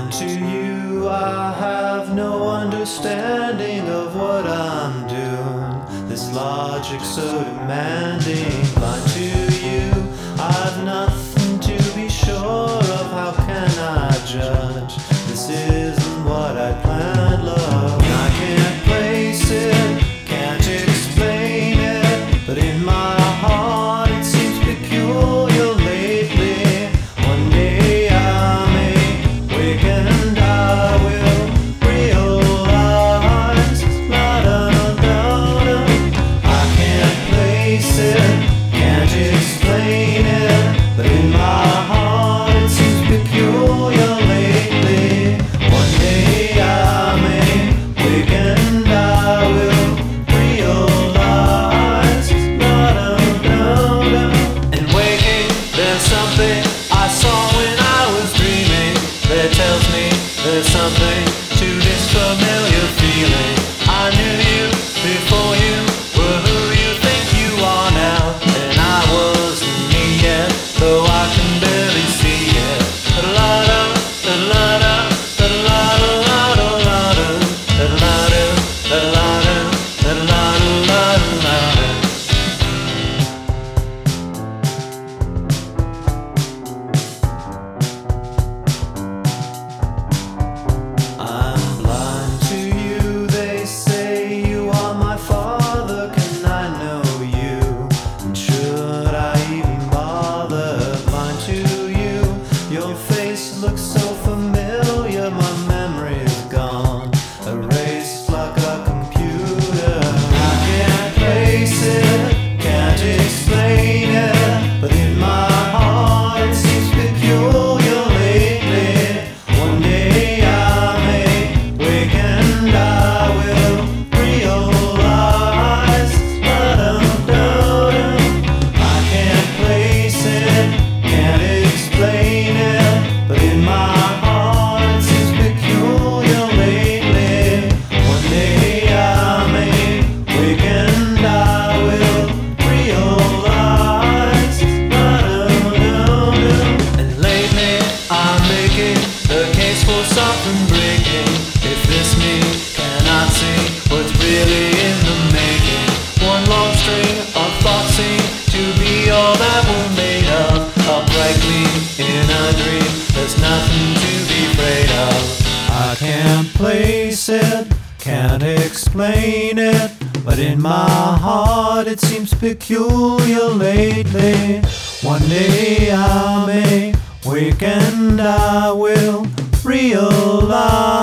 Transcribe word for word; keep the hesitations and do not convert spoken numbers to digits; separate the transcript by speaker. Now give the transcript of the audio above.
Speaker 1: Blind to you, I have no understanding of what I'm doing. This logic so demanding. Blind to you, I've nothing to be sure of. How can I judge? This isn't what I planned, love. I can't place it, can't explain it, but in my heart it seems peculiar lately. One day I may wake and I will realize, la da da da. I can't place it, can't explain it, but in my heart it seems peculiar lately. One day I may wake and I will realize, la da da da. And waking, there's something I saw when I was dreaming that tells me there's something to this familiar feeling. I knew you before you were who you think you are now, and I wasn't me yet, though I can barely see it. La da da la da da la da la da la da da la da da la da da la da la da la da. I'm blind to you, they say you are my father. Can I know you? And should I even bother? Blind to you, your face looks so familiar. My memory is gone, erased like a computer. I can't place it, can't explain it, but in my heart it seems peculiar lately. One day I may wake and I will realize, la da da da. I can't place it, can't explain it, but in my heart it seems peculiar lately. One day I may wake and I will realize, la da da da. And lately I'm making the case for something breaking. If this me cannot see what's really in the making. One long string of thoughts seem to be all that we're made of. Uprightly in a dream, there's nothing to be afraid of. I can't place it, can't explain it, but in my heart it seems peculiar lately. One day I may wake and I will realize.